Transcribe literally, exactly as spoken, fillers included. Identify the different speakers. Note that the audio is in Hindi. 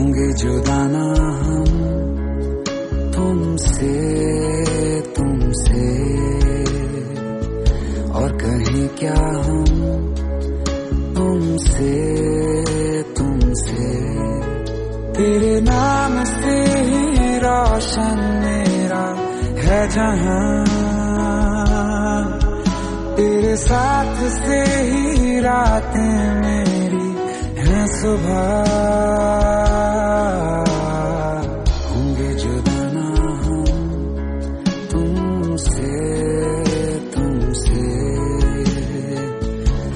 Speaker 1: होंगे जुदा ना हम तुमसे तुमसे, और कहीं क्या हम तुमसे तुमसे। तेरे नाम से ही रोशन मेरा है जहां, तेरे साथ से ही रातें मेरी हैं सुबह।